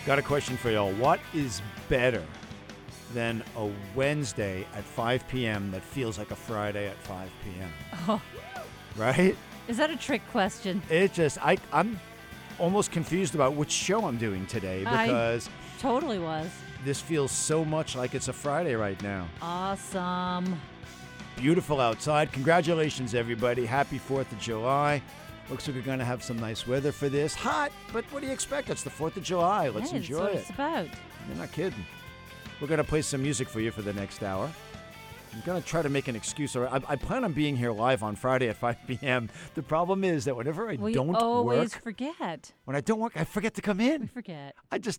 Got a question for y'all. What is better than a Wednesday at 5 p.m. that feels like a Friday at 5 p.m.? Oh, Right? is that a trick question? I'm almost confused about which show I'm doing today because Totally was. this feels so much like it's a Friday right now. Awesome. Beautiful outside. Congratulations, everybody. Happy 4th of July. Looks like we're going to have some nice weather for this. Hot, but what do you expect? It's the 4th of July. Let's Yeah, enjoy that's what it. it's about. You're not kidding. We're going to play some music for you for the next hour. I'm going to try to make an excuse. I plan on being here live on Friday at 5 p.m. The problem is that whenever I We don't always work, forget. when I don't work, I forget to come We in. forget. I just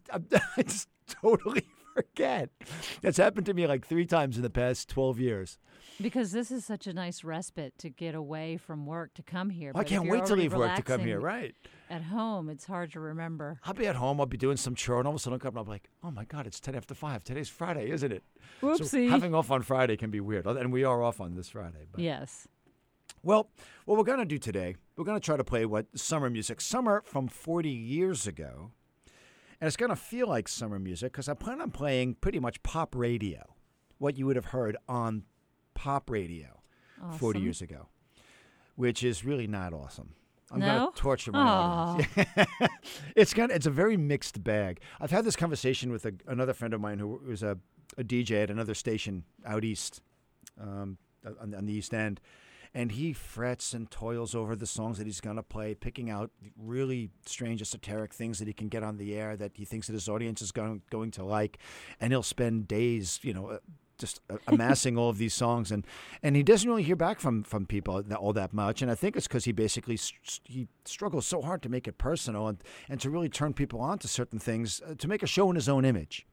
totally forget. That's happened to me like 3 times in the past 12 years. Because this is such a nice respite to get away from work to come here. I But if can't you're wait to already leave work to come here, relaxing right? At home, it's hard to remember. I'll be at home. I'll be doing some chore, and all of a sudden I'll come up and I'll be like, oh my God, it's 10 after 5. Today's Friday, isn't it? So Whoopsie. having off on Friday can be weird. And we are off on this Friday. But. Yes. Well, what we're going to do today, we're going to try to play summer music. Summer from 40 years ago. And it's going to feel like summer music because I plan on playing pretty much pop radio, what you would have heard on pop radio 40 Awesome. years ago, which is really not awesome. I'm No? going to torture my audience. It's a very mixed bag. I've had this conversation with another friend of mine who was a DJ at another station out east, on the East End, and he frets and toils over the songs that he's going to play, picking out really strange, esoteric things that he can get on the air that he thinks that his audience is going to like, and he'll spend days, just amassing all of these songs, and he doesn't really hear back from people all that much, and I think it's because he basically he struggles so hard to make it personal and to really turn people on to certain things, to make a show in his own image,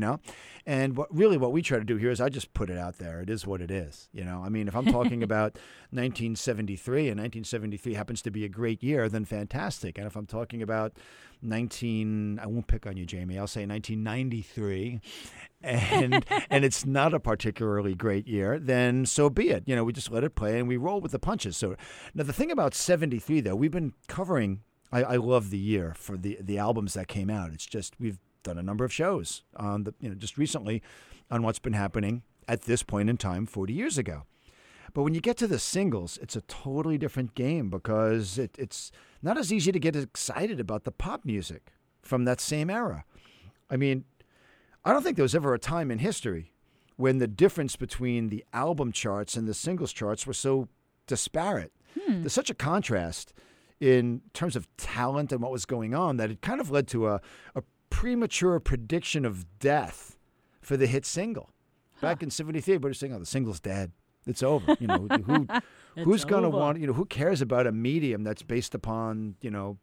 and what we try to do here is I just put it out there. It is what it is, I mean, if I'm talking about 1973 and 1973 happens to be a great year, then fantastic. And if I'm talking about I won't pick on you, Jamie, I'll say 1993 and it's not a particularly great year, then so be it. We just let it play and we roll with the punches. So now the thing about 73 though, we've been covering, I love the year for the albums that came out. It's just, we've done a number of shows on just recently on what's been happening at this point in time 40 years ago. But when you get to the singles, it's a totally different game because it's not as easy to get excited about the pop music from that same era. I mean, I don't think there was ever a time in history when the difference between the album charts and the singles charts were so disparate. There's such a contrast in terms of talent and what was going on that it kind of led to a premature prediction of death for the hit single. Back in 73, everybody was saying, the single's dead. It's over. Who's going to want, who cares about a medium that's based upon,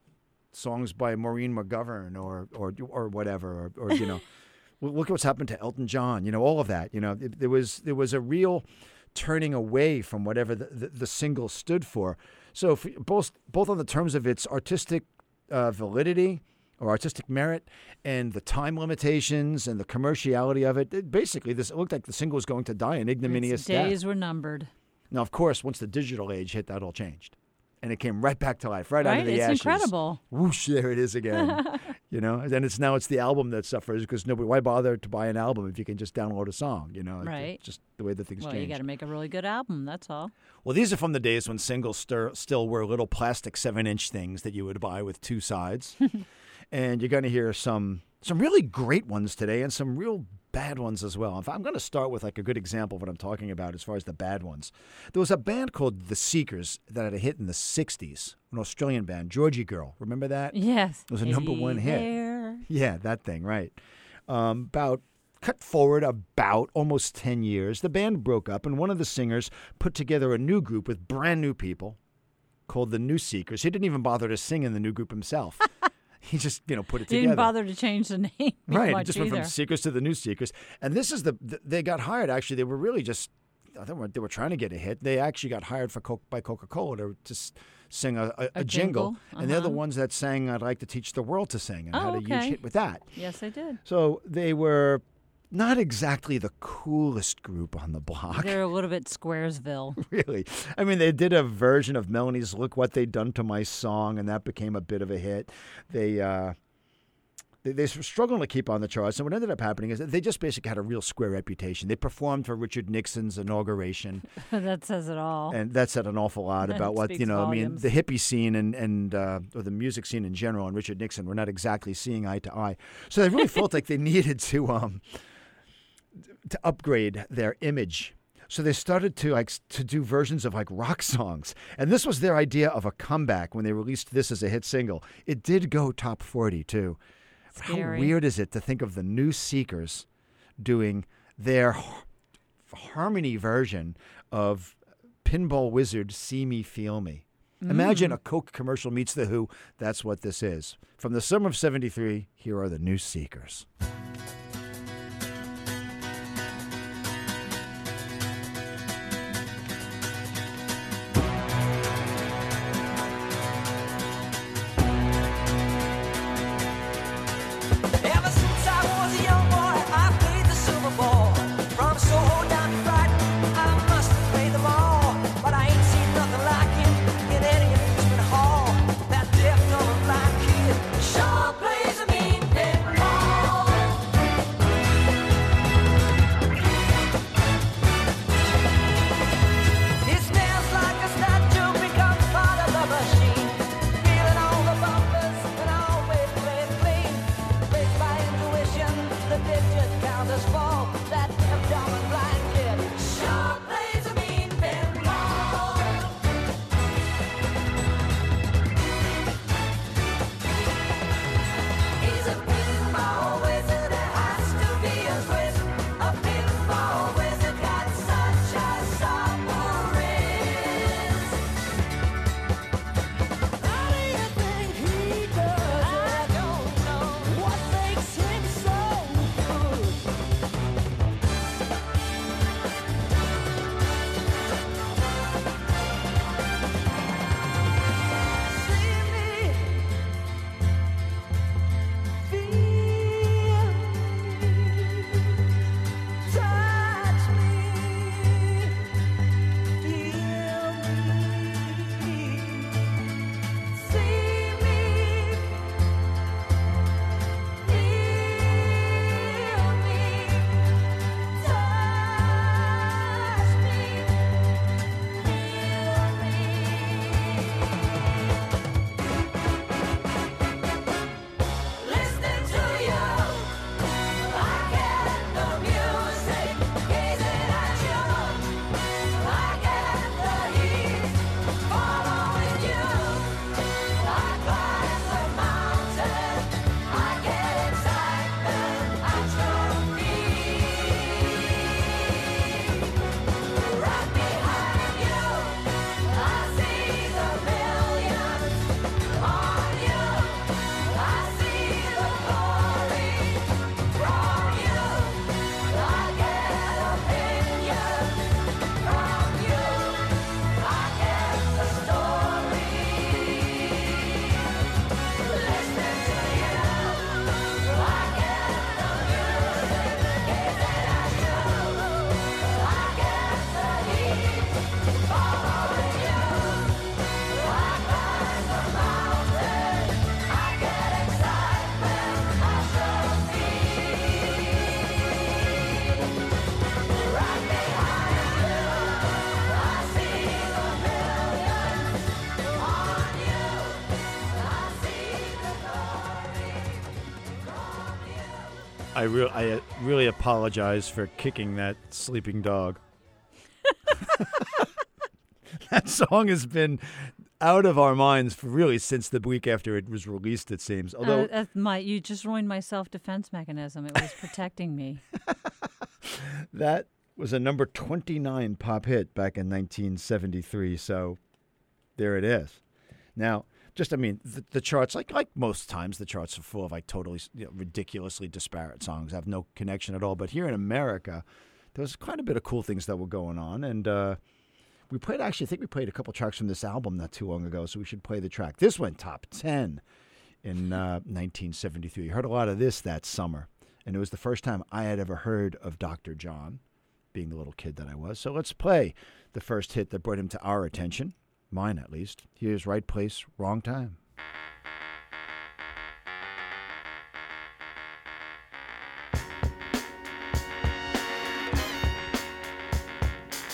songs by Maureen McGovern or whatever, or look at what's happened to Elton John, all of that. There was a real turning away from whatever the single stood for. So both on the terms of its artistic validity or artistic merit and the time limitations and the commerciality of it, basically it looked like the single was going to die an ignominious Its death. days were numbered. Now, of course, once the digital age hit, that all changed. And it came right back to life, right out of the It's ashes. incredible. Whoosh, there it is again. And it's the album that suffers because why bother to buy an album if you can just download a song, Right. It's just the way that things Well, change. you got to make a really good album, that's all. Well, these are from the days when singles still were little plastic 7-inch things that you would buy with 2 sides. And you're going to hear some really great ones today and some real bad ones as well. In fact, I'm going to start with like a good example of what I'm talking about as far as the bad ones. There was a band called The Seekers that had a hit in the 60s, an Australian band, Georgie Girl. Remember that? Yes. It was a number 1 hit. There. Yeah, that thing, right. Cut forward about almost 10 years, the band broke up and one of the singers put together a new group with brand new people called the New Seekers. He didn't even bother to sing in the new group himself. He just, put it together. He didn't bother to change the name Right, much it just went either. from Seekers to the New Seekers. And this is they got hired, actually. They were really just, I think they were trying to get a hit. They actually got hired by Coca-Cola to sing a jingle. And they're the ones that sang I'd Like to Teach the World to Sing and had a huge hit with that. Yes, I did. So they were not exactly the coolest group on the block. They're a little bit Squaresville. Really. I mean, they did a version of Melanie's Look What They Done to My Song, and that became a bit of a hit. They They were struggling to keep on the charts, and what ended up happening is that they just basically had a real square reputation. They performed for Richard Nixon's inauguration. That says it all. And that said an awful lot about what, Speaks I mean, volumes. the hippie scene and or the music scene in general and Richard Nixon were not exactly seeing eye to eye. So they really felt like they needed to upgrade their image. So they started to do versions of rock songs. And this was their idea of a comeback when they released this as a hit single. It did go top 40 too. Scary. How weird is it to think of the New Seekers doing their harmony version of Pinball Wizard See Me, Feel Me? Imagine a Coke commercial meets The Who. That's what this is. From the summer of 73, here are the New Seekers. Ever since I was a young boy, I played the silver ball. From Soho down to Brighton, I must have played them all. But I ain't seen nothing like him in any amusement hall. That deaf, dumb, and blind kid sure plays a mean pinball. He smells like a statue, becomes part of the machine. Feeling all the bumpers and always play it clean. Raised by intuition, the digit counters fall. That deaf, dumb, and blind kid sure plays a mean pinball. He's a pinball wizard, it has to be a quiz. A pinball wizard got such a supple wrist. How do you think he does it? I don't know. What makes him so good? See me, feel me, touch me, feel me. See me, feel me, touch me, feel me. Listening to you, I get the music, gazing at you. I get the heat, following you. I climb the mountain, I get excitement at your feet. Right behind you, I see the millions on you. I see the glory from you. I get opinions from you. I get the story. Listening to you, I get the music, gazing at you. I get the heat, following you. I climb the mountain, I get excitement at your feet. Right behind you, I see the millions on you. I see the glory from you. I really apologize for kicking that sleeping dog. That song has been out of our minds for really since the week after it was released, it seems. Although You just ruined my self-defense mechanism. It was protecting me. that was a number 29 pop hit back in 1973, so there it is. Now, the charts, like most times, the charts are full of totally ridiculously disparate songs, have no connection at all. But here in America, there was quite a bit of cool things that were going on, and we played. Actually, I think we played a couple tracks from this album not too long ago, so we should play the track. This went top 10 in 1973. You heard a lot of this that summer, and it was the first time I had ever heard of Dr. John, being the little kid that I was. So let's play the first hit that brought him to our attention, mine at least. Here's Right Place, Wrong Time.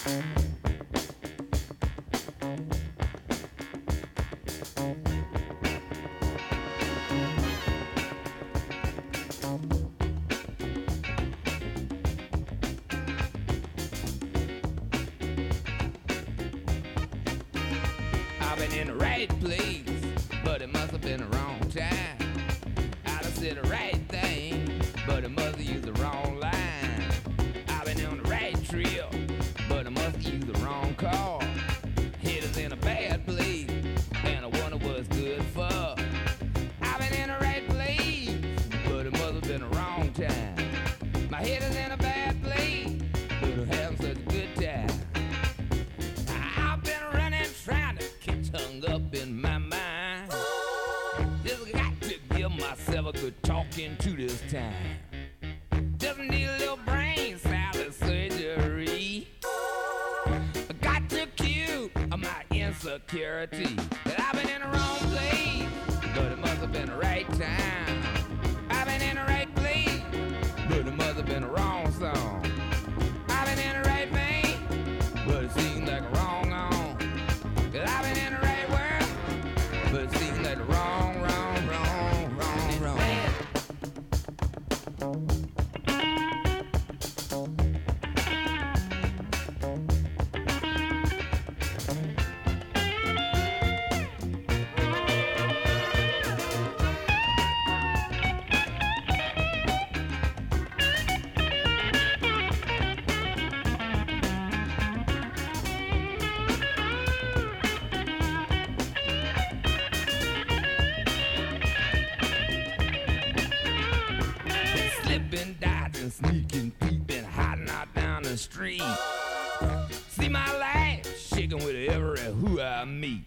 I've been in the right place, but it must have been the wrong time. I'd have said the right thing, but it must have used the wrong line. I've been on the right trip, but I must have used the wrong car. Head is in a bad place, and I wonder what's good for. I've been in the right place, but it must have been the wrong time. My head is in a bad place, but I'm having such a good time. I've been running, trying to get hung up in my mind. Just got to give myself a good talking to this time. Just need a little brain salad surgery. I got to cure my insecurity. That I've been in the wrong place, but it must have been the right time. I've been in the right place, but it must have been the wrong song. I've been in the right vein, but it seems like a wrong on. Cause I've been in the right world, but it seems like the wrong. Slipping, dodging, sneaking, peeping, hiding out down the street. See my life shaking with every who I meet.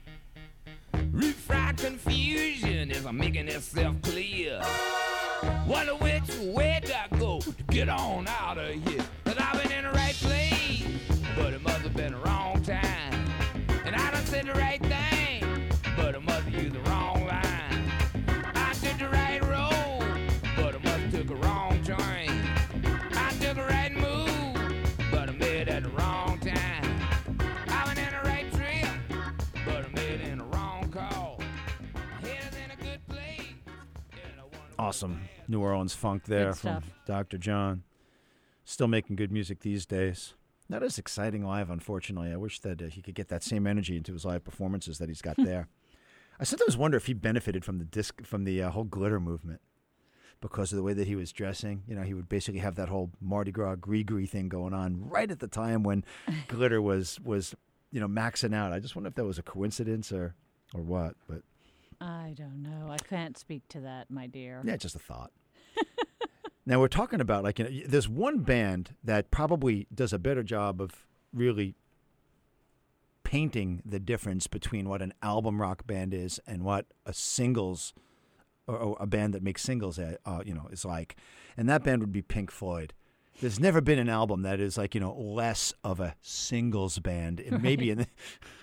Refried confusion as I'm making itself clear. Wonder which way do I go to get on out of here? Cause I've been in the right place, but it must have been the wrong time. And I done said the right thing, but I must have used the wrong line. I took the right road, but I must have took a wrong train. I took a right move, but I made it at the wrong time. I went in the right trip, but I made it in the wrong call. My head is in a good place. and I wanna- Awesome New Orleans funk there Good from stuff. Dr. John. Still making good music these days. Not as exciting live, unfortunately. I wish that he could get that same energy into his live performances that he's got there. I sometimes wonder if he benefited from the whole glitter movement because of the way that he was dressing. You know, he would basically have that whole Mardi Gras gris thing going on right at the time when glitter was maxing out. I just wonder if that was a coincidence or what. But I don't know. I can't speak to that, my dear. yeah, just a thought. Now we're talking about there's one band that probably does a better job of really painting the difference between what an album rock band is and what a singles or a band that makes singles is like, and that band would be Pink Floyd. There's never been an album that is less of a singles band, and maybe in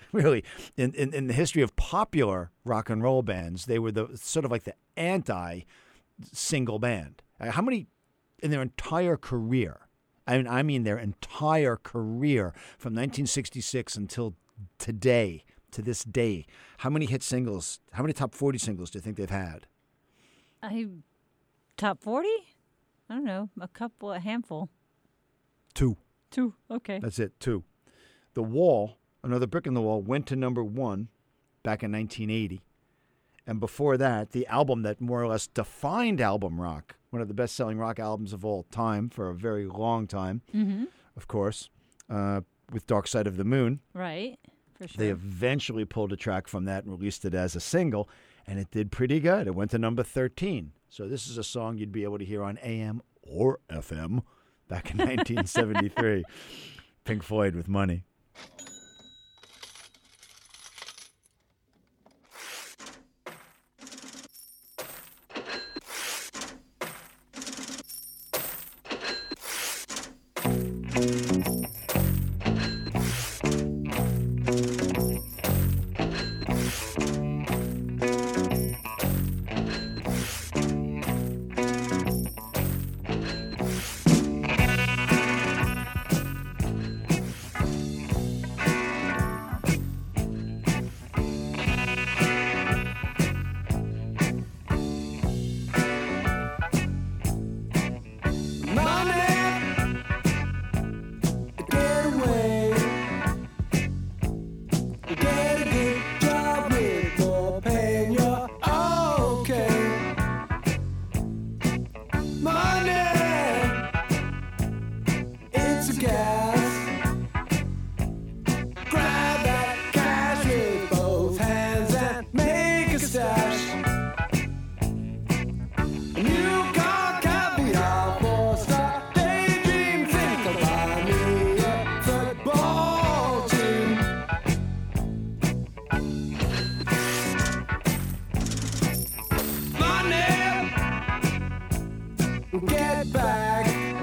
the history of popular rock and roll bands, they were the sort of like the anti-single band. How many in their entire career? I mean their entire career from 1966 until today, to this day. How many hit singles? How many top 40 singles do you think they've had? Top 40? I don't know. A handful. 2. 2. Okay. That's it. 2. The Wall, Another Brick in the Wall, went to number 1 back in 1980. And before that, the album that more or less defined album rock, one of the best-selling rock albums of all time for a very long time, of course, with Dark Side of the Moon. Right. For sure. They eventually pulled a track from that and released it as a single, and it did pretty good. It went to number 13. So this is a song you'd be able to hear on AM or FM back in 1973. Pink Floyd with Money. get back.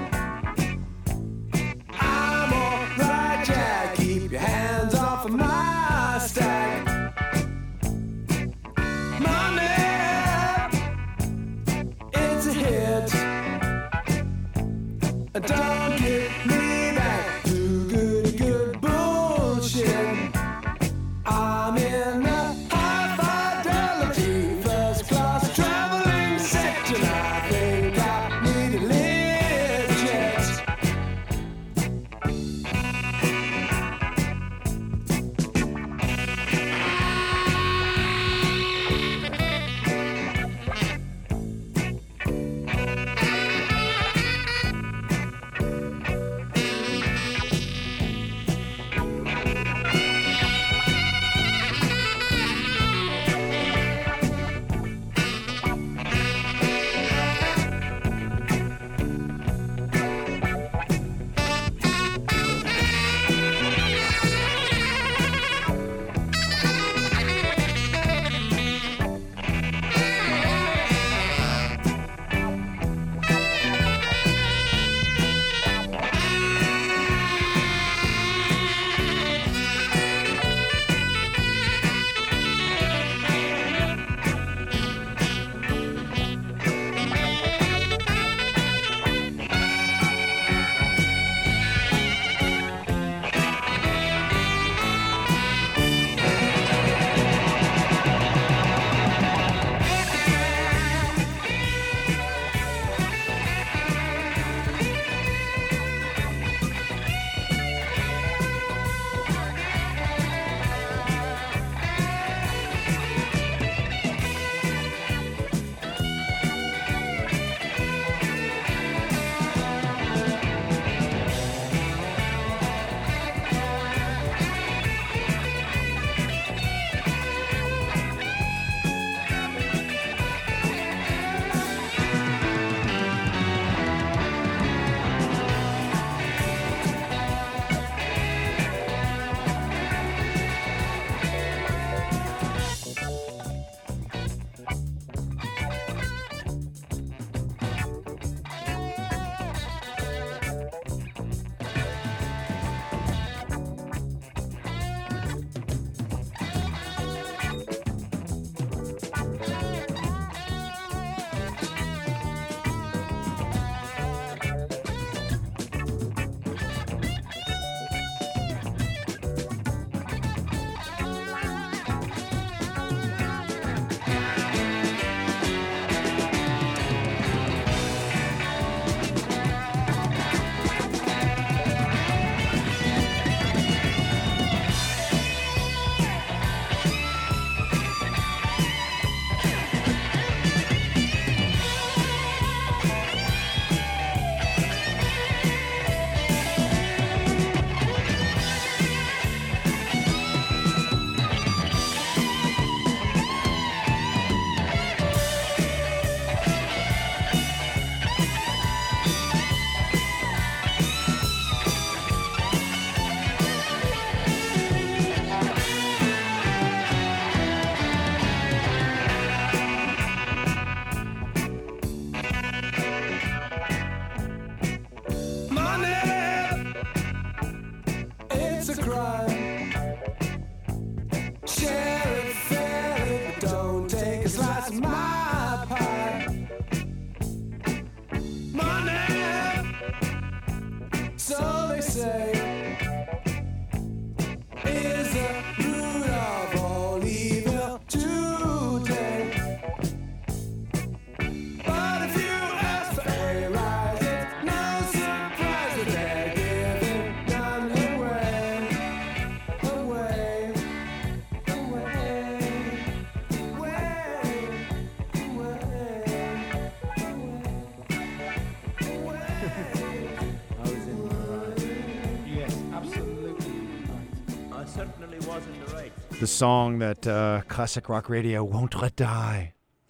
I'm alright, Jack. Keep your hands off of my stack. Money, it's a hit. Don't get me back to good bullshit. I'm in a high fidelity first class traveling section. I think I need a lift jet. It's a crime. Share it fairly, but don't take a slice of my pie. Money, so they say, is the root of all evil today. But if you ask for a rise, it's no surprise that they're giving none away. Away, away, I was in the right. Yes, absolutely right. I certainly was in the right. The song that classic rock radio won't let die.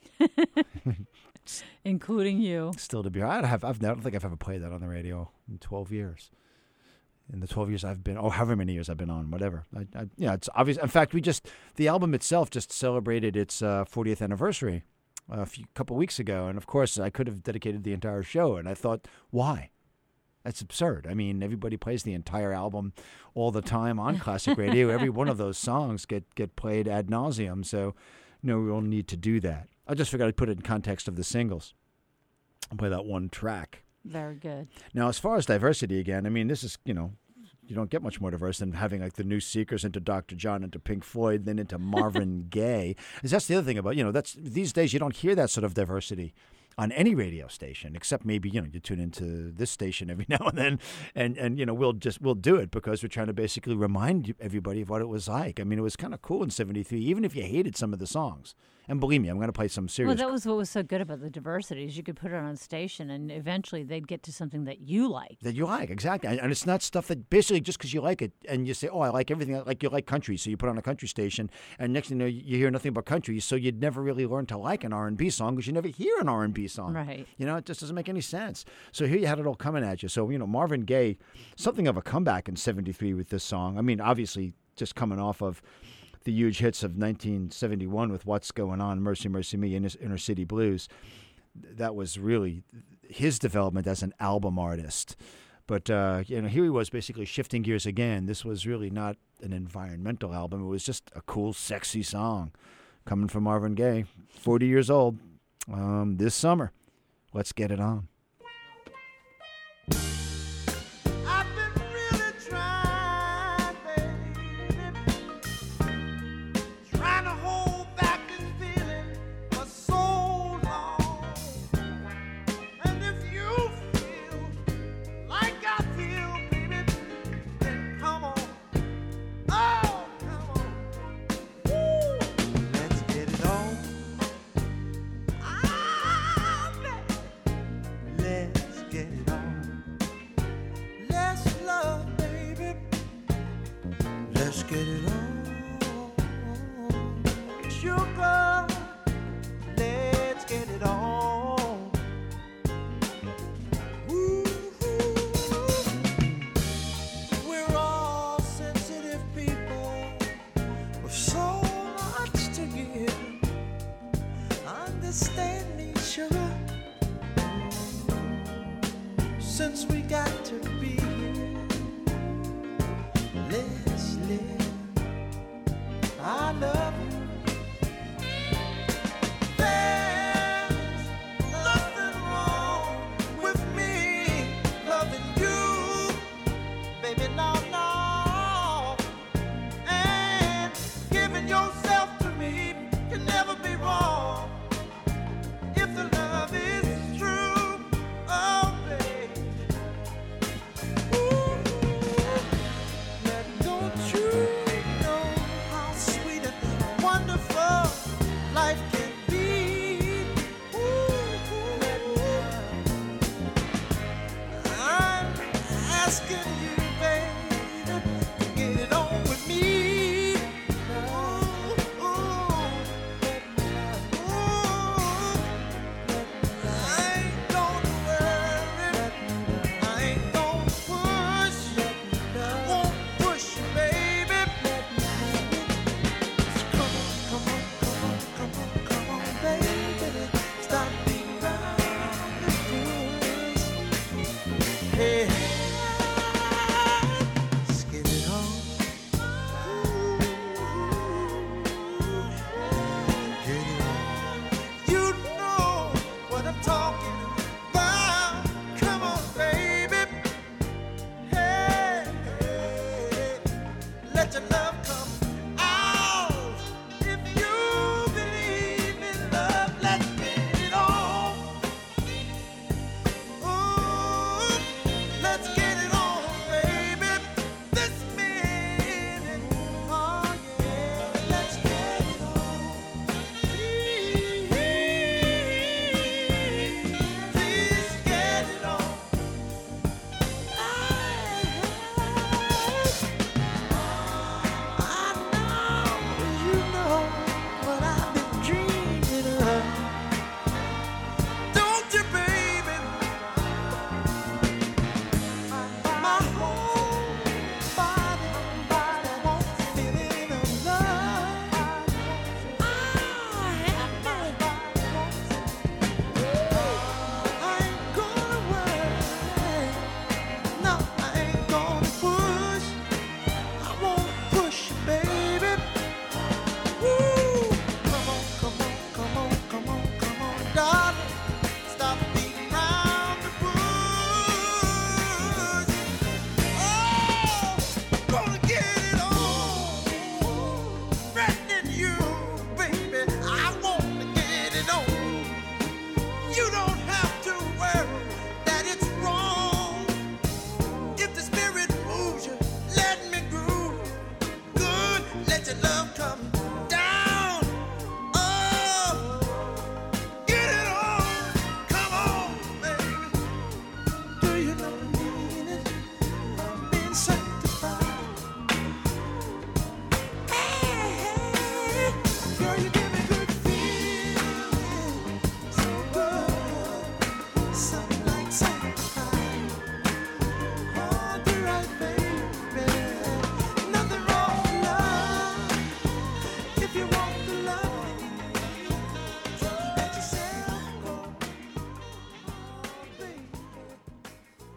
Including you. Still to be. I don't think I've ever played that on the radio in 12 years. In the 12 years I've been, however many years I've been on, whatever. It's obvious. In fact, the album itself just celebrated its 40th anniversary couple weeks ago, and of course I could have dedicated the entire show, and I thought, why? That's absurd. I mean, everybody plays the entire album all the time on classic radio. Every one of those songs get played ad nauseum, so no real need to do that. I just figured I'd put it in context of the singles. I'll play that one track. Very good. Now, as far as diversity again, I mean, this is, you don't get much more diverse than having like the New Seekers into Dr. John, into Pink Floyd, then into Marvin Gaye. 'Cause that's the other thing about, that's these days you don't hear that sort of diversity on any radio station, except maybe, you tune into this station every now and then, and we'll do it because we're trying to basically remind everybody of what it was like. I mean, it was kind of cool in '73, even if you hated some of the songs. And believe me, I'm going to play some serious. Well, that was what was so good about the diversity is you could put it on a station, and eventually they'd get to something that you like. That you like, exactly. And it's not stuff that basically just because you like it and you say, oh, I like everything, like you like country, so you put on a country station, and next thing you know, you hear nothing but country, so you'd never really learn to like an R&B song because you never hear an R&B song. Right. It just doesn't make any sense. So here you had it all coming at you. So, Marvin Gaye, something of a comeback in '73 with this song. I mean, obviously, just coming off of the huge hits of 1971 with What's Going On, Mercy, Mercy Me, and Inner City Blues. That was really his development as an album artist. But, here he was basically shifting gears again. This was really not an environmental album. It was just a cool, sexy song coming from Marvin Gaye, 40 years old, this summer. Let's get it on. I've been really trying, baby, trying to hold back this feeling for so long. And if you feel like I feel, baby, then come on. Oh, come on. Woo. Let's get it on. Let's get it on. Let's love, baby. Let's get it on. Sugar, let's get it on. Ooh, we're all sensitive people with so much to give. Understand me, sugar. Since we got to be here, let's live. I love you. There's nothing wrong with me loving you, baby, no, no. And giving yourself to me can never be wrong if the love is true. Oh, baby. Ooh, now don't you know how sweet it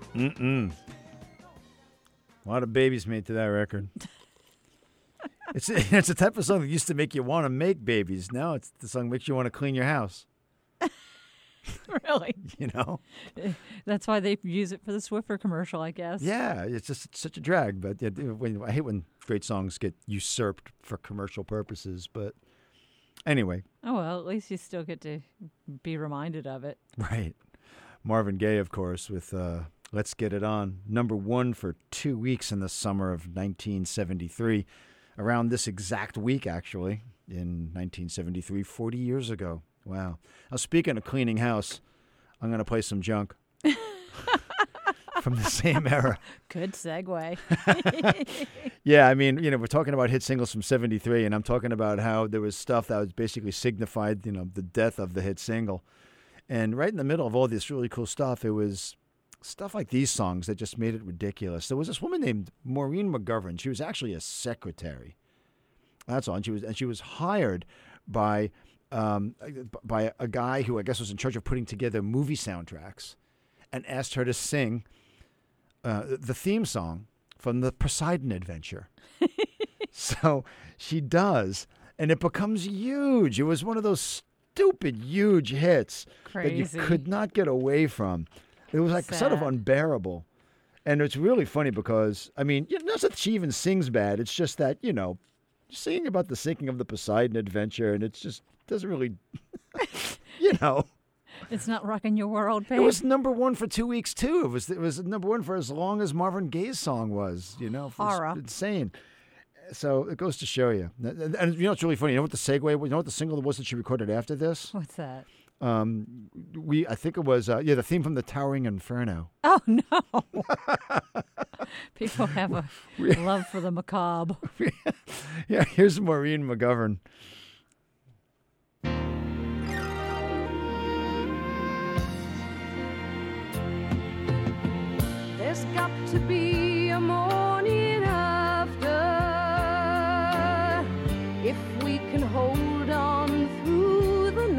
A lot of babies made to that record. It's the type of song that used to make you want to make babies. Now it's the song that makes you want to clean your house. Really? You know? That's why they use it for the Swiffer commercial, I guess. Yeah, it's just such a drag. But yeah, I hate when great songs get usurped for commercial purposes. But anyway. Oh, well, at least you still get to be reminded of it. Right. Marvin Gaye, of course, with Let's Get It On. #1 for 2 weeks in the summer of 1973. Around this exact week, actually, in 1973, 40 years ago. Wow. Now, speaking of cleaning house, I'm going to play some junk from the same era. Good segue. Yeah, I mean, we're talking about hit singles from 73, and I'm talking about how there was stuff that was basically signified, the death of the hit single. And right in the middle of all this really cool stuff, it was stuff like these songs that just made it ridiculous. There was this woman named Maureen McGovern. She was actually a secretary. That's all. And she was hired by a guy who I guess was in charge of putting together movie soundtracks, and asked her to sing the theme song from the Poseidon Adventure. So she does, and it becomes huge. It was one of those stupid, huge hits that you Crazy. could not get away from. It was like sort of Sad. unbearable. And it's really funny because, I mean, not that she even sings bad. It's just that, singing about the sinking of the Poseidon Adventure, and it's just doesn't really, It's not rocking your world, babe. It was #1 for 2 weeks, too. It was #1 for as long as Marvin Gaye's song was, It was Horror. insane. So it goes to show you. And it's really funny. You know what the segue, you know what the single was that she recorded after this? What's that? I think it was, the theme from the Towering Inferno. Oh, no. People have a love for the macabre. Yeah, here's Maureen McGovern. There's got to be a morning after if we can hold on through the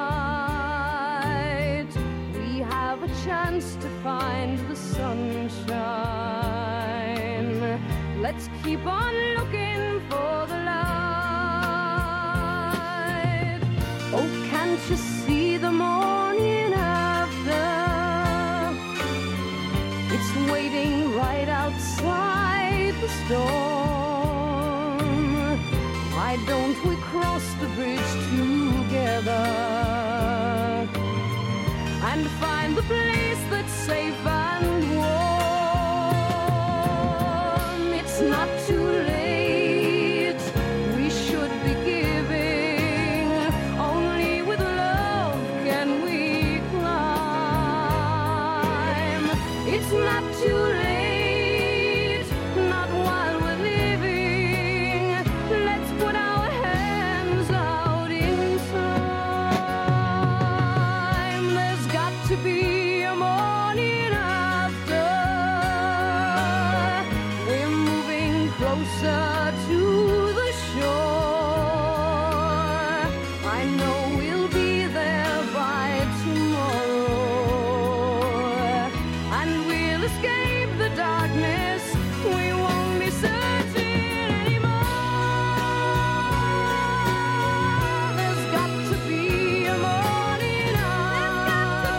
night. We have a chance to find the sunshine. Let's keep on looking for the light. Oh, can't you see the morning after? It's waiting right outside the storm. Why don't we cross the bridge together and find the place that's safe and warm? It's not too late. We should be giving. Only with love can we climb. It's not too late, not while we're living. Let's put our hands out in time. There's got to be a morning after. We're moving closer to the shore. I know we'll be there by tomorrow. And we'll escape the darkness. We won't be searching anymore. There's got to be a morning after.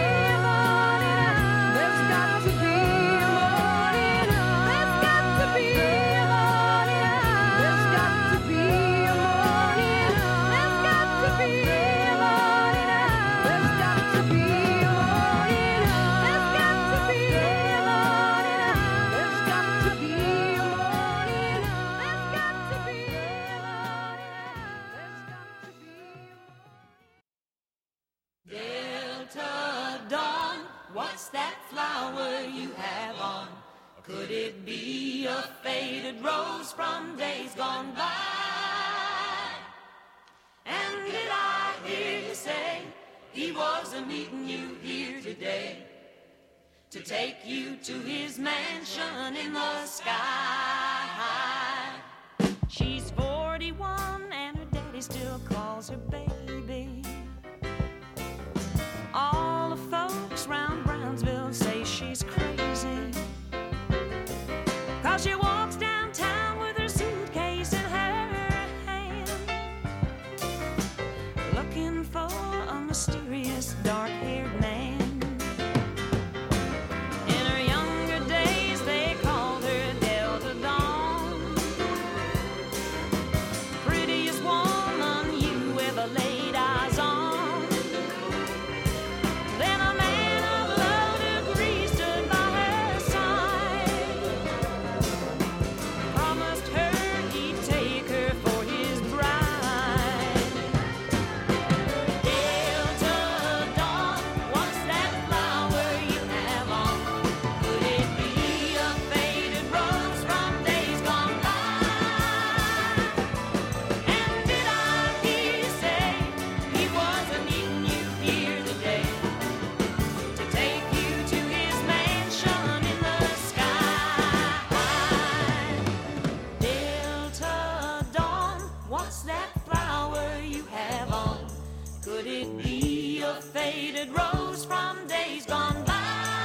There's got to be a morning after. There's got to be a morning after. There's got to be a morning after. There's got to be a morning after. There's got to be a morning after. There's got to be a morning after. There's got to be a morning after. There's got to be a Delta Dawn, what's that flower you have on? Could it be a faded rose from days gone by? And did I hear you say he was a meeting you here today to take you to his mansion in the sky? She's 41 and her daddy still calls her baby. All the folks round Brownsville say she's crazy. mysterious dark-haired man. In her younger days, they called her Delta Dawn. Prettiest woman you ever laid eyes on. Then a man of low degree stood by her side. Promised her he'd take her for his bride. Delta Dawn, what's that flower you have on? Could it be a faded rose from days gone by? And did I hear you say he wasn't meeting you here today to take you to his mansion in the sky? Delta Dawn, what's that flower you have on? Could it be a faded rose from days gone by?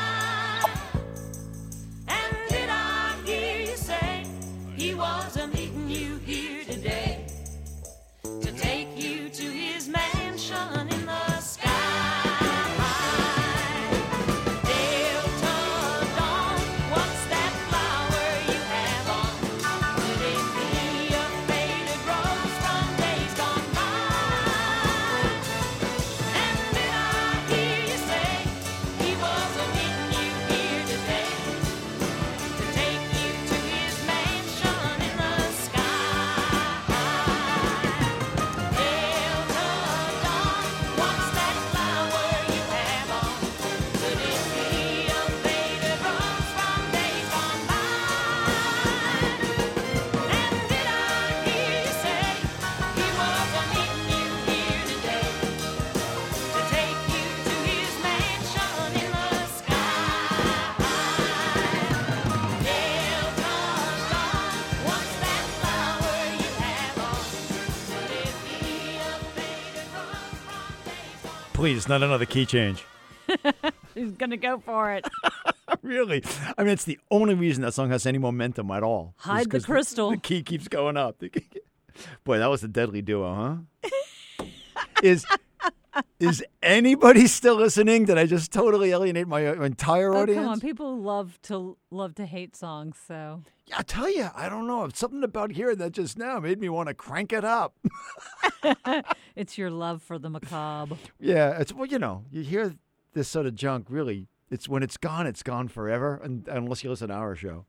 And did I hear you say he wasn't meeting you here today to take you to his mansion in the sky? Delta Dawn, what's that flower you have on? Could it be a faded rose from days gone by? And did I hear you say he wasn't meeting you here today to take you to his mansion in the sky? Delta Dawn, what's that flower you have on? Could it be a faded rose from days gone by? And did I hear you say he wasn't meeting you here today to take you to his mansion in the sky? Delta Dawn, what's that flower you have on? Could it be a faded rose from days gone by? Please, not another key change. He's gonna go for it. Really? I mean, it's the only reason that song has any momentum at all. is Hide the 'cause crystal. The key keeps going up. Boy, that was a deadly duo, huh? Is anybody still listening? Did I just totally alienate my entire Oh, audience? come on. People love to hate songs, so. Yeah, I tell you, I don't know. Something about hearing that just now made me want to crank it up. It's your love for the macabre. Yeah, it's well, you hear this sort of junk. Really, it's when it's gone forever, unless you listen to our show.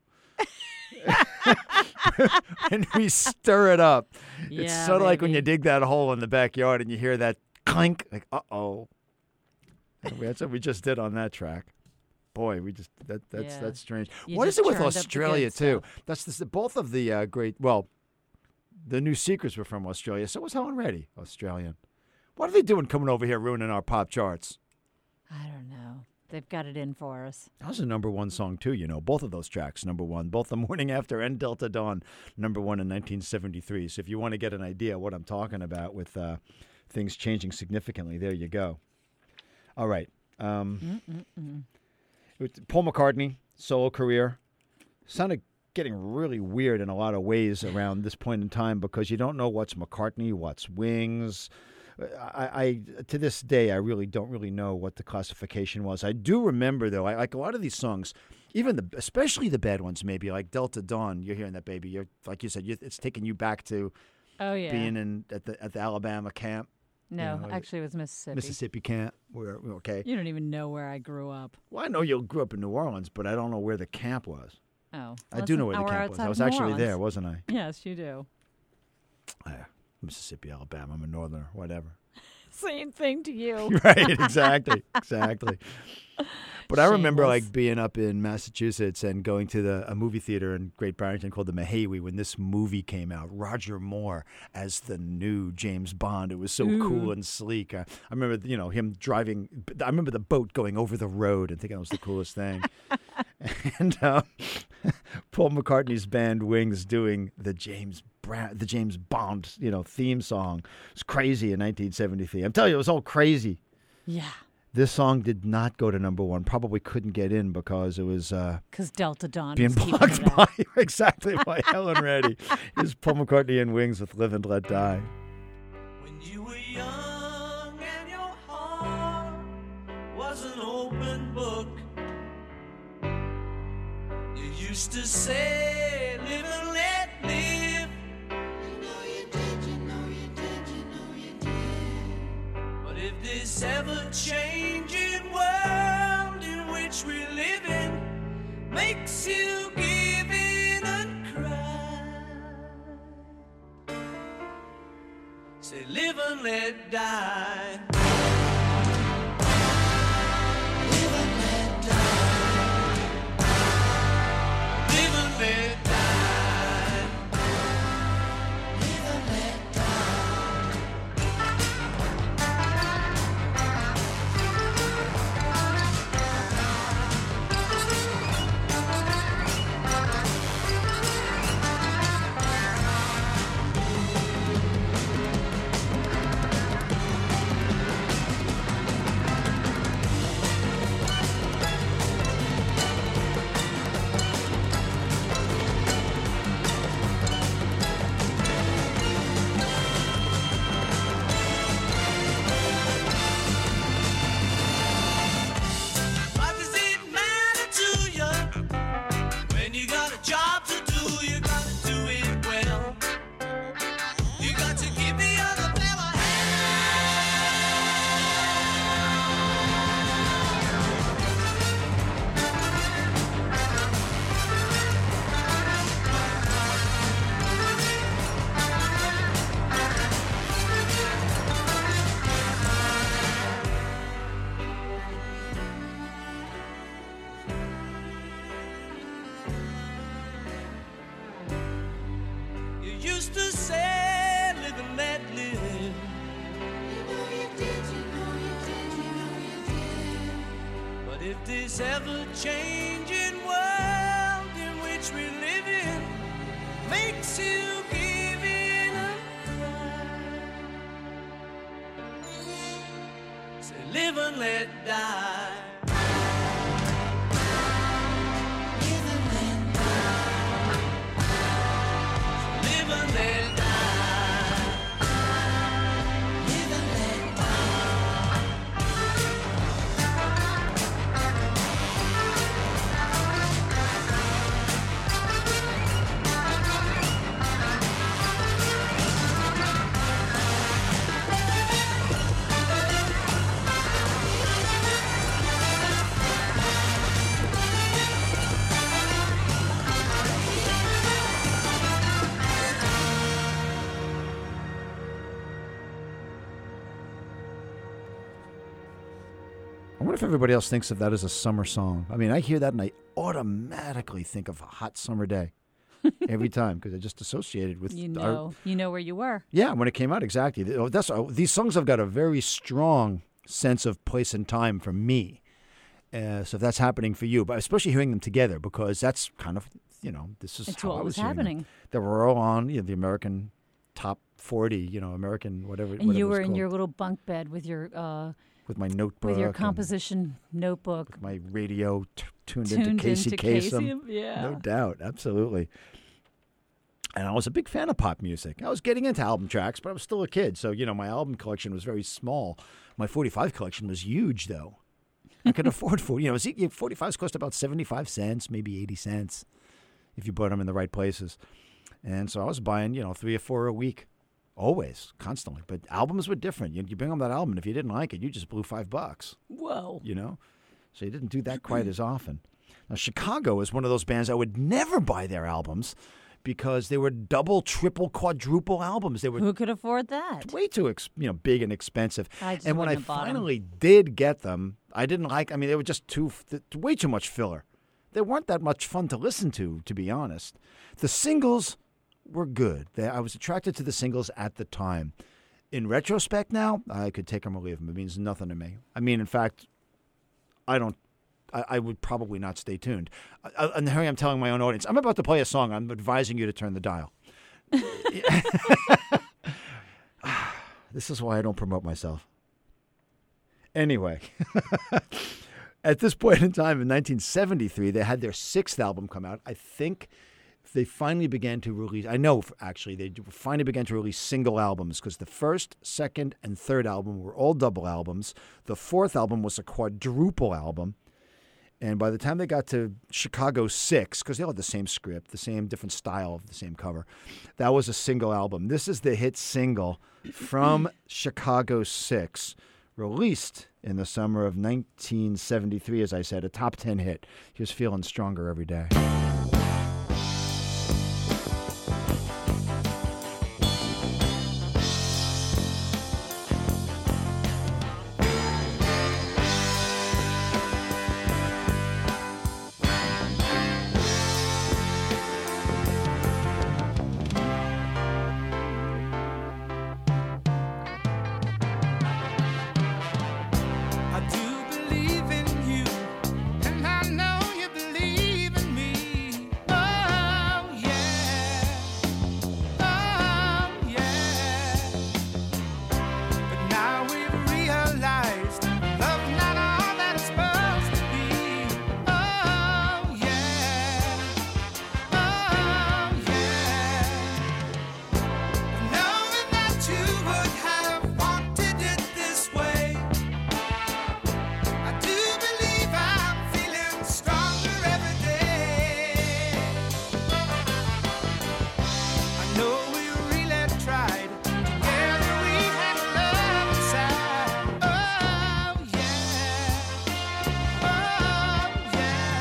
And we stir it up. It's Yeah, sort of like when you baby. dig that hole in the backyard and you hear that clink, like uh-oh. And that's what we just did on that track. Boy, that's Yeah. strange. You What is just it with churned up the Australia good too? stuff. That's both of the the New Secrets were from Australia. So was Helen Reddy, Australian. What are they doing coming over here ruining our pop charts? I don't know. They've got it in for us. That was a #1 song too, both of those tracks, #1. Both The Morning After and Delta Dawn, #1 in 1973. So if you want to get an idea what I'm talking about with things changing significantly, there you go. All right. Paul McCartney, solo career. Sounded getting really weird in a lot of ways around this point in time because you don't know what's McCartney, what's Wings. I to this day, I really don't really know what the classification was. I do remember, though, I like a lot of these songs, especially the bad ones, maybe like Delta Dawn. You're hearing that, baby. You're like you said, it's taking you back to Oh, yeah. being at the Alabama camp, No, you know, actually, it was Mississippi. Mississippi camp. Okay. You don't even know where I grew up. Well, I know you grew up in New Orleans, but I don't know where the camp was. Oh. I do know where the camp was. I was actually there, wasn't I? Yes, you do. Mississippi, Alabama. I'm a northerner, whatever. Same thing to you. Right, exactly. But I remember Shameless. like being up in Massachusetts and going to a movie theater in Great Barrington called the Mahawi when this movie came out. Roger Moore as the new James Bond. It was so cool and sleek. I remember, him driving. I remember the boat going over the road and thinking that was the coolest thing. And Paul McCartney's band Wings doing the James Bond, theme song. It was crazy in 1973. I'm telling you, it was all crazy. Yeah. This song did not go to #1. Probably couldn't get in because it was Because Delta Dawn being was keeping blocked it by out. exactly by Helen Reddy. Here's Paul McCartney and Wings with "Live and Let Die." When you were young and your heart was an open book. You used to say, live and let live. You know you did, you know you did, you know you did. But if this ever-changing world in which we live in makes you give in and cry, say live and let die. Live and let die. Live and let die. Live and let die. What does it matter to you? When you got a job to do, you gotta do it well. You got to give the other fella You used to say, live and let live. You know you did, you know you did, you know you did. But if this ever-changing world in which we live in makes you give in and cry, say live and let die. Live and let die. Live and let die. Live and let die. I wonder if everybody else thinks of that as a summer song. I mean, I hear that and I automatically think of a hot summer day every time because I just associated with You our, know where you were. yeah, when it came out, exactly. These songs have got a very strong sense of place and time for me. So if that's happening for you, but especially hearing them together because that's kind of, this is It's how what I was hearing them. happening. They were all on the American top 40, American whatever. And you whatever were it's in your called, little bunk bed with your with my notebook, and composition notebook my radio tuned tuned into Casey into Kasem. Yeah. No doubt, absolutely. And I was a big fan of pop music. I was getting into album tracks, but I was still a kid. So, my album collection was very small. My 45 collection was huge, though. I could afford 45s cost about 75 cents, maybe 80 cents, if you bought them in the right places. And so I was buying, 3 or 4 a week, always, constantly. But albums were different. You bring them that album, and if you didn't like it, you just blew $5. Whoa. So you didn't do that quite as often. Now, Chicago is one of those bands I would never buy their albums because they were double, triple, quadruple albums. They were Who could afford that? way too big and expensive. I just And when I wouldn't have bought 'em. finally did get them, I didn't like. I mean, they were just way too much filler. They weren't that much fun to listen to be honest. The singles were good. I was attracted to the singles at the time. In retrospect, now I could take them or leave them. It means nothing to me. I mean, in fact, I would probably not stay tuned. And here I am telling my own audience, I'm about to play a song. I'm advising you to turn the dial. This is why I don't promote myself. Anyway, at this point in time, in 1973, they had their 6th album come out. I think they finally began to release. I know actually they finally began to release single albums because the first, second, and third album were all double albums. The fourth album was a quadruple album. And by the time they got to Chicago 6, because they all had the same script, the same different style of the same cover, that was a single album. This is the hit single from Chicago 6, released in the summer of 1973, as I said, a top 10 hit. He was feeling stronger every day. I do believe in you, and I know you believe in me. Oh yeah, oh yeah. But now we've realized love's not all that it's supposed to be. Oh yeah, oh yeah. Knowing that you would have wanted it this way. I do believe I'm feeling stronger every day. I know we really tried. Together we had love inside. Oh yeah, oh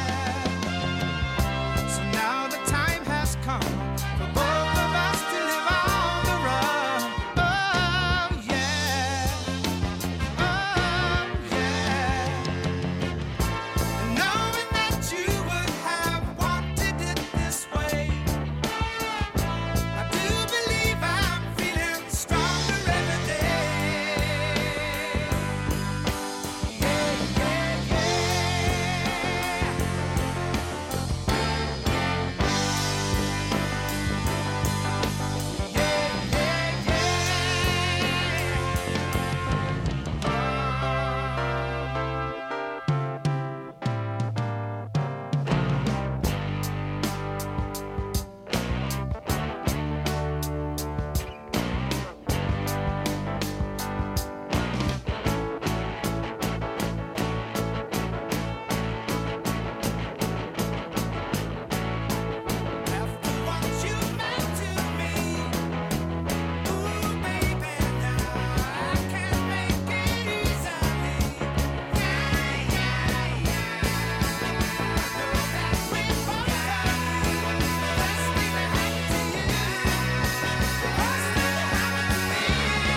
yeah. So now the time has come for both of us to live on the run. Oh yeah, oh yeah. And knowing that you would have wanted it this way, I do believe I'm feeling stronger every day. Yeah, yeah, yeah. After what you meant to me, ooh baby, now I can make it easily. Yeah, yeah, yeah. Know that we both love you. Best thing that happened to you. Best thing that happened to me.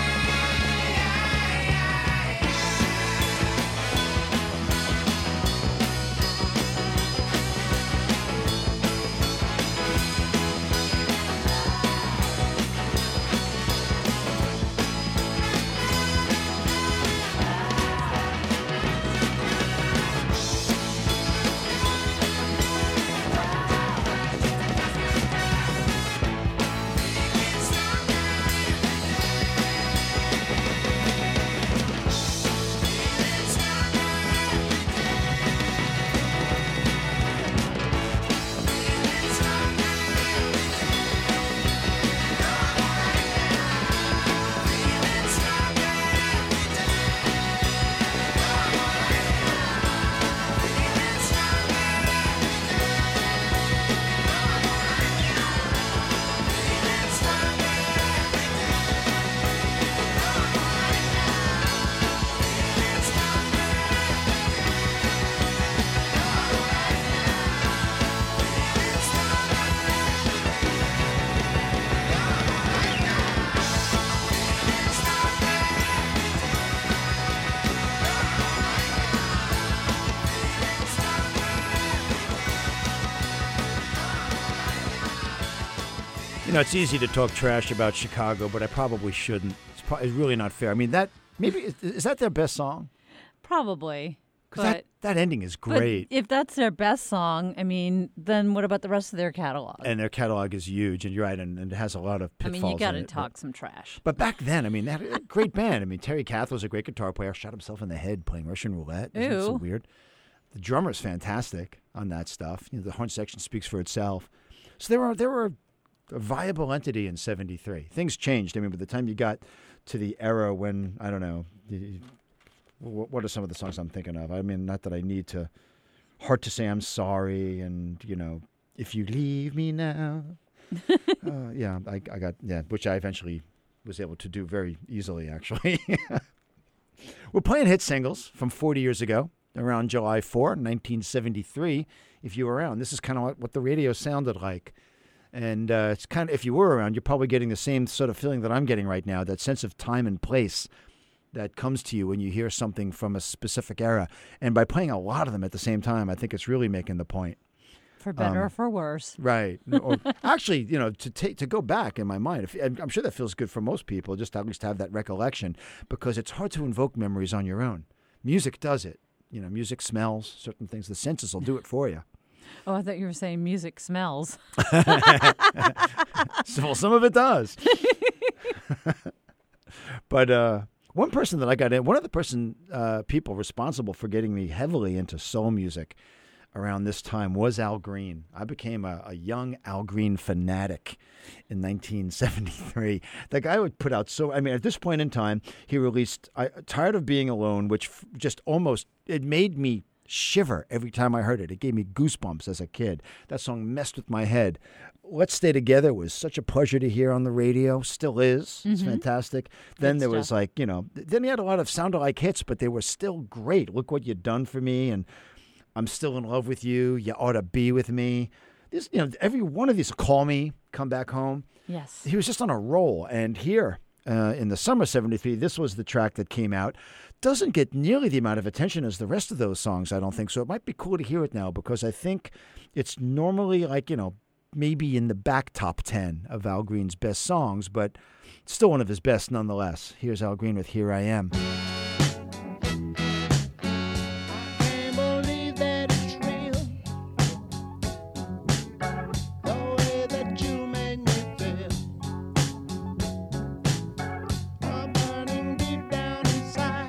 You know, it's easy to talk trash about Chicago, but I probably shouldn't. It's really not fair. I mean, that maybe is that their best song? Probably. Because But, that ending is but great, if that's their best song, I mean, then what about the rest of their catalog? and their catalog is huge. And you're right, and it has a lot of I pitfalls. mean, you got in to it, talk some trash. But back then, I mean, they had a great band. I mean, Terry Kath was a great guitar player. Shot himself in the head playing Russian roulette. Isn't it so weird? The drummer's fantastic on that stuff. You know, the horn section speaks for itself. So they were a viable entity in '73. Things changed. I mean, by the time you got to the era when, I don't know, what are some of the songs I'm thinking of? I mean, not that I need to, hard to say I'm sorry, and, if you leave me now. I got, which I eventually was able to do very easily, actually. We're playing hit singles from 40 years ago, around July 4, 1973, if you were around. This is kind of what the radio sounded like. And it's kind of, if you were around, you're probably getting the same sort of feeling that I'm getting right now, that sense of time and place that comes to you when you hear something from a specific era. And by playing a lot of them at the same time, I think it's really making the point. For better or for worse. Right. Or actually, to go back in my mind, I'm sure that feels good for most people, just to at least have that recollection, because it's hard to invoke memories on your own. Music does it. Music smells, certain things. The senses will do it for you. Oh, I thought you were saying music smells. Well, some of it does. But one person that I got in, one of the people responsible for getting me heavily into soul music around this time was Al Green. I became a young Al Green fanatic in 1973. The guy would put out at this point in time, he released Tired of Being Alone, which just almost, it made me shiver every time I heard it. It gave me goosebumps as a kid. That song messed with my head. Let's Stay Together was such a pleasure to hear on the radio. Still is. It's fantastic. Then there was then he had a lot of sound-alike hits, but they were still great. Look What You Done For Me, and I'm Still in Love with You. You Ought to Be With Me. This, every one of these, Call Me, Come Back Home. Yes. He was just on a roll. And here, in the summer '73, this was the track that came out. Doesn't get nearly the amount of attention as the rest of those songs, I don't think. So it might be cool to hear it now, because I think it's normally maybe in the back top 10 of Al Green's best songs, but still one of his best nonetheless. Here's Al Green with Here I Am. Can't believe that it's real. The way that you make me feel. I'm burning deep down inside.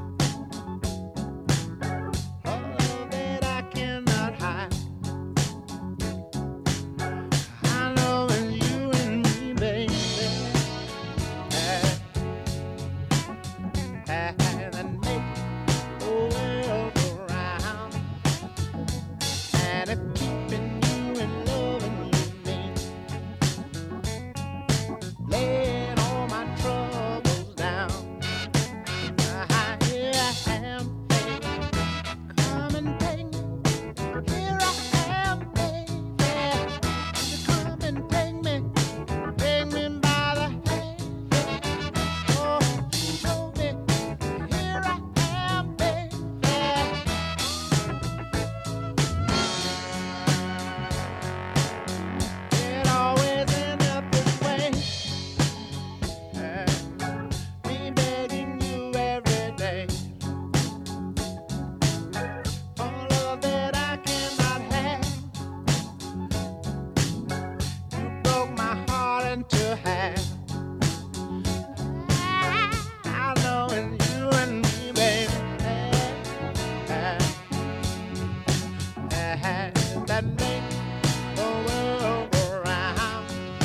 A love that I cannot hide. I know it's you and me, baby. That make the world go round, and if keeping you and loving you me, laying all my troubles down. Here I am, baby, come and take me. Here I am, baby, come and take me by the hand. Oh, show me. Here I am, baby. It always ends up this way. Me begging you every day for love that I cannot have. You broke my heart into half. I know it's you and me, baby. That make the world go round.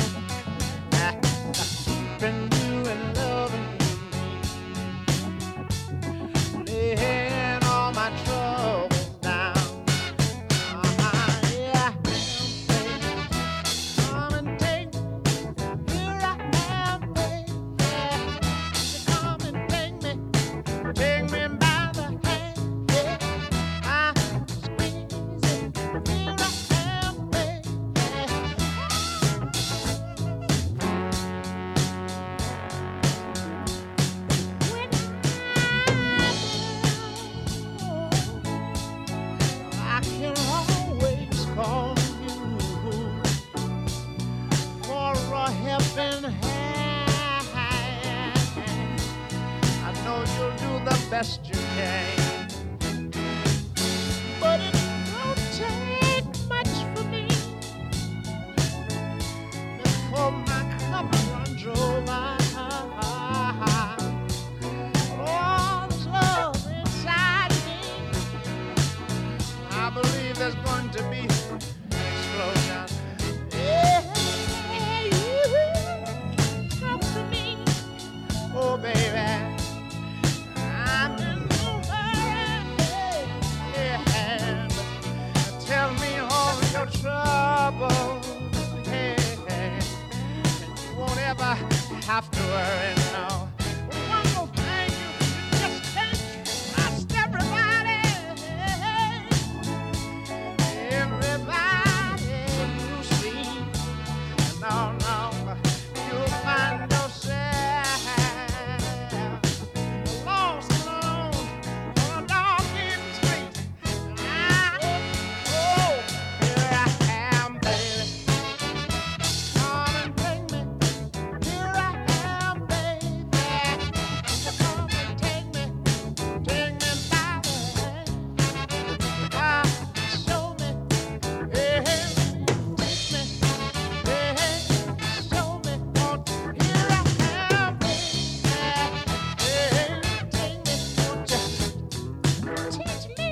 Keeping you and loving you, laying all my troubles down. Yeah, baby, come and take me. Here I am, baby. Come and take me by the hand. Yeah, I squeeze it. Here I am, baby. I can always call you for a helping hand. I know you'll do the best you can, but it don't take much for me before my cup runs over. All this love inside me, I believe there's going to be an explosion. Yeah. after her and now. One more thing, you just can't trust everybody. Everybody you see. No, you'll find yourself lost alone on a dark end street. Oh, here I am, baby. Come and take me. Here I am, baby. Come and take me by the hand. Show me, hey, teach me, hey, show me. Won't you? Here I am, baby. Hey, take me, won't you? Teach me,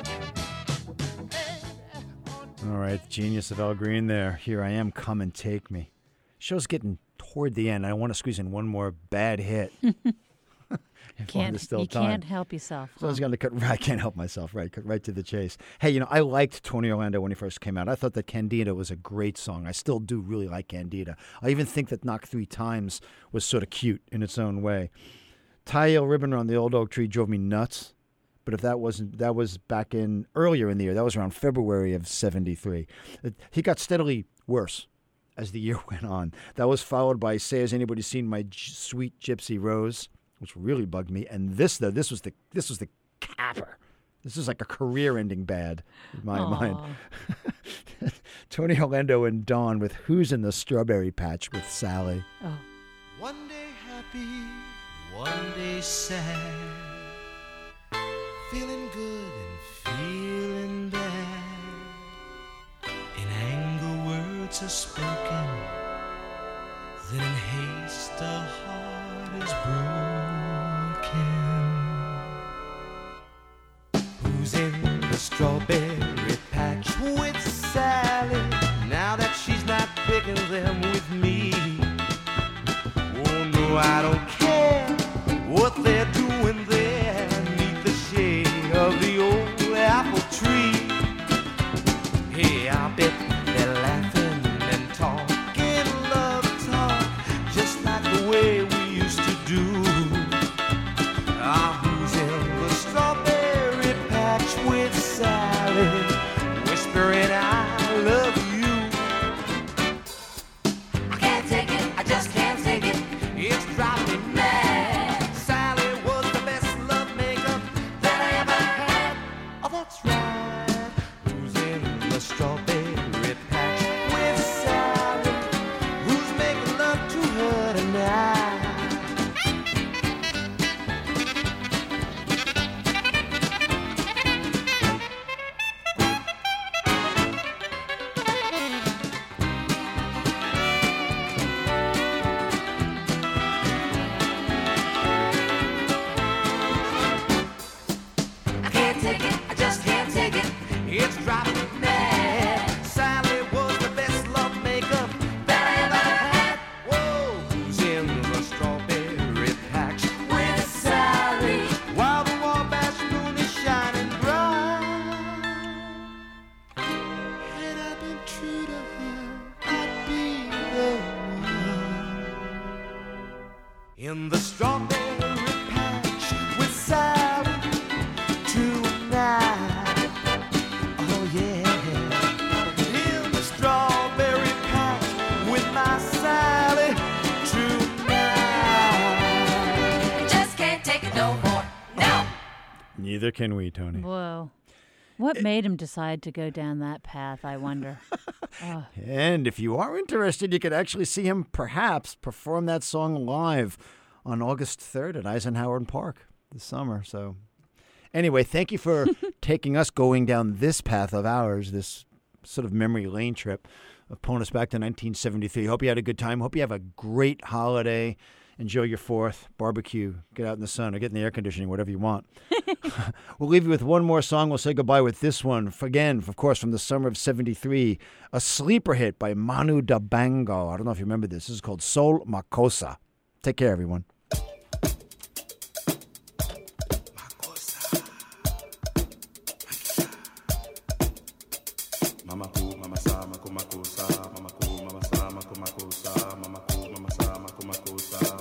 All right, genius of Al Green there. Here I am, come and take me. Show's getting toward the end. I want to squeeze in one more bad hit. If there's still You time. can't help yourself. So I was going to cut. I can't help myself. Right, cut right to the chase. Hey, I liked Tony Orlando when he first came out. I thought that Candida was a great song. I still do really like Candida. I even think that Knock 3 Times was sort of cute in its own way. Tie-Yale Ribbon Around the Old Oak Tree drove me nuts. But if that was back in earlier in the year. That was around February of '73. He got steadily worse as the year went on. That was followed by Say Has Anybody Seen My Sweet Gypsy Rose, which really bugged me. And this was the capper. This is like a career-ending bad in my mind. Tony Orlando and Dawn with Who's in the Strawberry Patch with Sally. Oh. One day happy, one day sad. Feeling good and feeling bad. In anger words are spoken, then in haste a heart is broken. Who's in the strawberry patch with Sally? Now that she's not picking them with me. Oh no, I don't care what they're doing there neath the shade of the old apple tree. Hey, I bet they're laughing and talking love talk just like the way we used to do. Ah, who's in the strawberry patch with Sally, whispering I love you? I can't take it, I just can't take it. It's driving me mad. Sally was the best love makeup that I ever had. Oh, that's right. Who's in the strawberry patch with Sally? Who's making love to her tonight? I can't take it, I just can't take it. It's driving me mad. Sally was the best love makeup that I ever had. Whoa, who's in the strawberry patch with Sally? While the Wabash moon is shining bright. Had I been true to her, I'd be the one. In the strawberry patch with Sally tonight. Oh yeah, in the strawberry patch with my Sally tonight. I just can't take it no more. No! Neither can we, Tony. Whoa. What made him decide to go down that path, I wonder? And if you are interested, you could actually see him perhaps perform that song live on August 3rd at Eisenhower Park this summer. So anyway, thank you for taking us going down this path of ours, this sort of memory lane trip of pulling us back to 1973. Hope you had a good time. Hope you have a great holiday. Enjoy your 4th, barbecue, get out in the sun or get in the air conditioning, whatever you want. We'll leave you with one more song. We'll say goodbye with this one. Again, of course, from the summer of '73, a sleeper hit by Manu Dibango. I don't know if you remember this. This is called Sol Makosa. Take care, everyone. Mama ku, mama sa, maku makusa, mama ku, mama sa, maku makusa, mama ku, mama sa, maku makusa.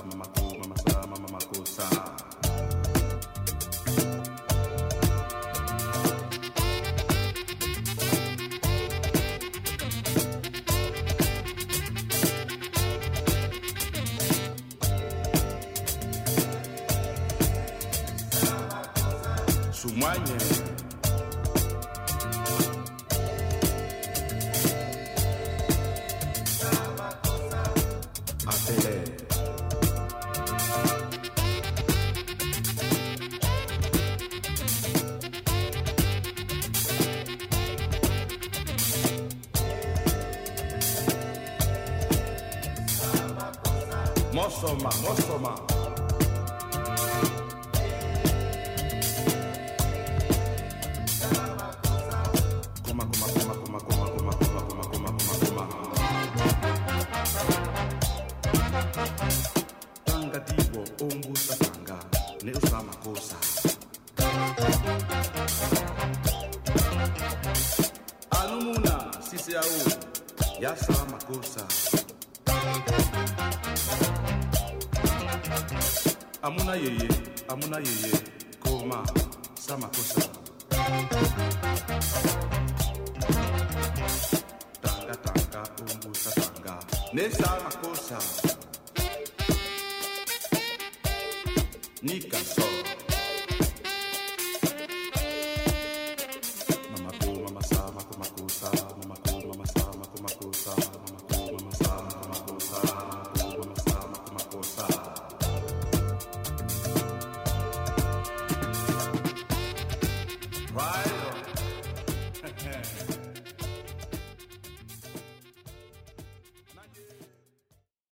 Sumanye. Apele. Mosoma, Mosoma. Koma, koma, koma, koma, koma, koma, koma, koma, koma, koma, koma. Tanga diwo ombusa tanga ne usama kosa. Anumuna sisi au ya sama kosa. Amuna yeye, koma, sama kosa. Tanga tanga, umbusa tanga, ne sama kosa. Nika so. Mama ko, mama sama, koma kosa, mama ko, mama sama, koma kosa, mama ko, mama sama, koma kosa, mama ko, mama sama, koma kosa. Right.